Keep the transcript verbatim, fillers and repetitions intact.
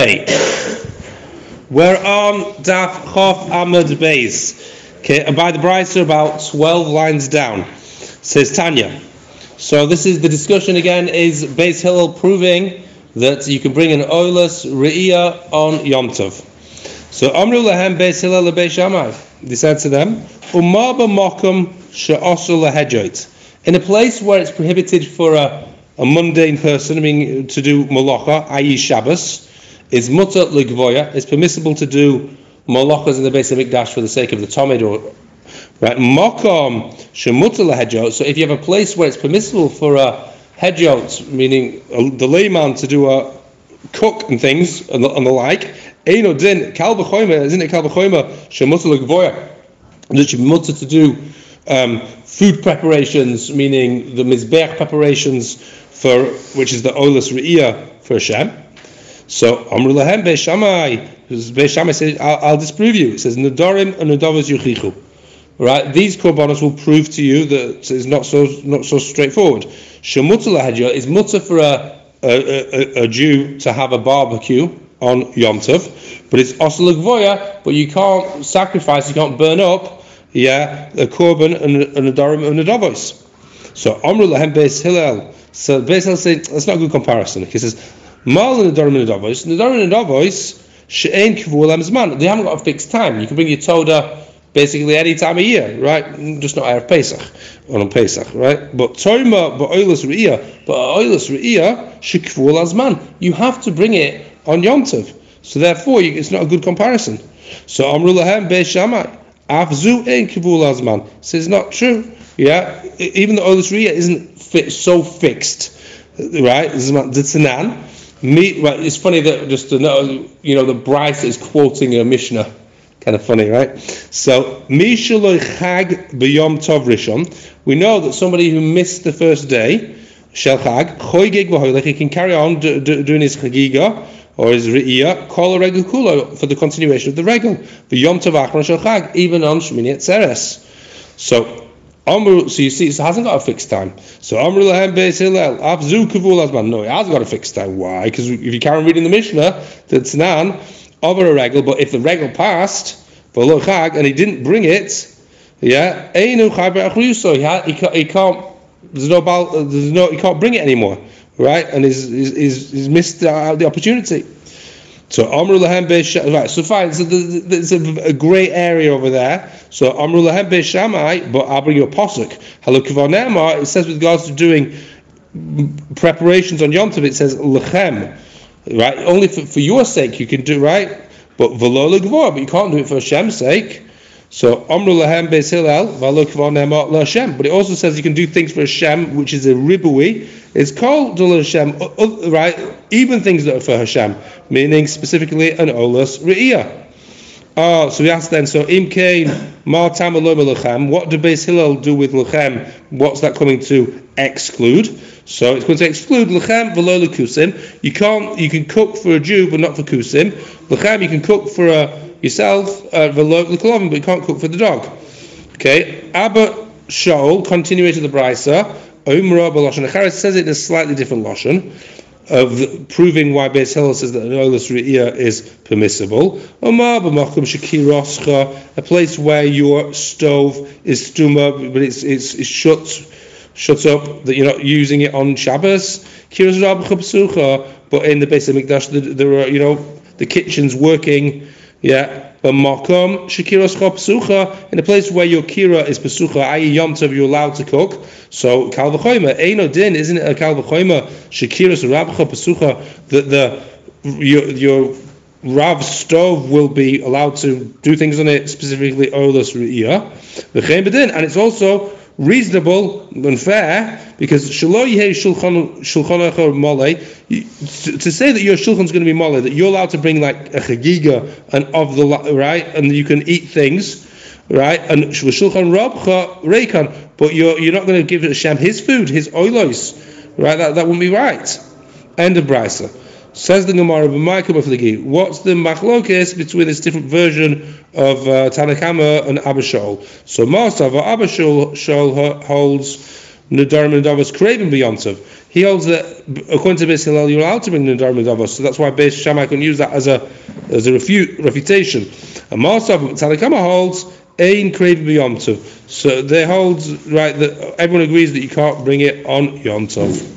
Hey, we're on Daf Chof Amud Beis. Okay, and by the Brisa about twelve lines down, says Tanya. So this is the discussion again. Is Beis Hillel proving that you can bring an oilus re'iyah on Yom Tov? So Amru lahem Beis Hillel leBeis Shammai. They said to them, Umma b'makom she'osur lahedjot. In a place where it's prohibited for a, a mundane person, I mean, to do malacha, that is Shabbos, is mutter legvoya. It's permissible to do malachas in the Beis Hamikdash for the sake of the Talmud, or right makom shemutter lahedjot. So if you have a place where it's permissible for a hedjot, meaning a, the layman to do a cook and things and the, and the like, eino din kal b'choyma, isn't it kal b'choyma shemutter legvoya? That should be mutter to do um, food preparations, meaning the mizbeach preparations for which is the oilus re'iyah for Hashem. So Amru lahem Beis Shammai, Beis Shammai says, I'll, I'll disprove you. It says Nedarim and Nedavos yuchichu. Right, these korbanos will prove to you that it's not so not so straightforward. Shemutter lahedjot is mutter for a a, a a Jew to have a barbecue on Yom Tov, but it's osur legvoya, but you can't sacrifice, you can't burn up, yeah, the korban and and Nedarim and Nedavos. So Amru lahem Beis Hillel. So Beis Hillel says that's not a good comparison. He says Mal and Nedarim and Nedavos, Nedarim and Nedavos she'ein kivul zman. They haven't got a fixed time. You can bring your Toda basically any time of year, right? Just not Erev Pesach or on Pesach, right? But Toima, but oilus re'iyah, but oilus re'iyah shekivul zman. You have to bring it on Yom Tov. So therefore, you, it's not a good comparison. So Amru lahem Beis Shammai afzu ein kivul zman. So it's not true. Yeah, even the oilus re'iyah isn't fit, so fixed, right? Zman Me, right, it's funny that just to know, you know, the Bryce is quoting a Mishnah. Kind of funny, right? So, Mi shaloi chag b'yom tov rishon. We know that somebody who missed the first day, shel chag, choygig v'hoylech, he can carry on do, do, doing his chagiga or his re'iyah, kol a regel kulo, for the continuation of the regel. B'yom tov achron shel chag, even on Shmini Atzeres. So, Amru, so you see, it hasn't got a fixed time. So Amru lahem Beis Hillel, afzu kavul azman. No, it has got a fixed time. Why? Because if you carry on reading the Mishnah, the Tanan over a regal, but if the regal passed v'lo chag and he didn't bring it, yeah, einu chag be'achriuso. He he can't. There's no there's no. He can't bring it anymore, right? And he's he's, he's missed the, the opportunity. So Amru lahem Beis Shammai. Right, so fine. So there's a, a grey area over there. So Amru lahem Beis Shammai, but I'll bring you a posuk. Halu k'var ne'amar. It says with regards to doing preparations on Yom Tov, it says lechem, right? Only for, for your sake you can do, right? But v'lo legvor, but you can't do it for Hashem's sake. So Amru lahem Beis Hillel, v'lo k'var ne'amar l'Hashem. But it also says you can do things for Hashem, which is a ribui. It's called Hashem, right? Even things that are for Hashem, meaning specifically an olas re'iyah. Oh, so we asked then, so imkein ma tam aloma lechem, what do Beis Hillel do with lechem? What's that coming to exclude? So it's going to exclude lechem v'lo lekusim. You can't, you can cook for a Jew, but not for kusim. Lechem, you can cook for a, yourself, uh, v'lo lekolavim, but you can't cook for the dog. Okay, Abba Shaul, continuation of the Brisa, Umra b'lashon acharis, says it in a slightly different lashon, of the, proving why Beis Hillel says that an oilus re'iyah is permissible. Omar b'makom shekiroscha, a place where your stove is stuma, but it's it's, it's shut shuts up, that you're not using it on Shabbos. Kiros rabcha psucha, but in the Beis Hamikdash there are, you know, the kitchen's working. Yeah. B'makom shekiroscha psucha, in a place where your kira is psucha, that is Yom Tov, you're allowed to cook. So kal v'choyma, eino din, isn't it a kal v'choyma shekiros rabcha psucha, that the your your rav stove will be allowed to do things on it, specifically oilus re'iyah v'chein b'din, and it's also reasonable and fair, because shelo yehei shulchan shulchan mole, to say that your shulchan's going to be mole, that you're allowed to bring like a chagiga and of the right, and you can eat things, right, and shulchan rabcha reikan, but you're you're not going to give Hashem his food, his oilos, right? That that wouldn't be right. End of Brisa. Says the Gemara, what's the machlokes between this different version of uh, Tanakama and Abba Shaul? So Masav, Abba Shaul holds Nedarim and Nedavos craving b'Yom Tov. he holds that according to Beis Hillel, you're allowed to bring the Nedarim Medavos, so that's why Beis Shammai can use that as a as a refute, refutation. And Marsav Talikama holds Ein Krev B'Yom Tov. So they hold right that everyone agrees that you can't bring it on Yom Tov.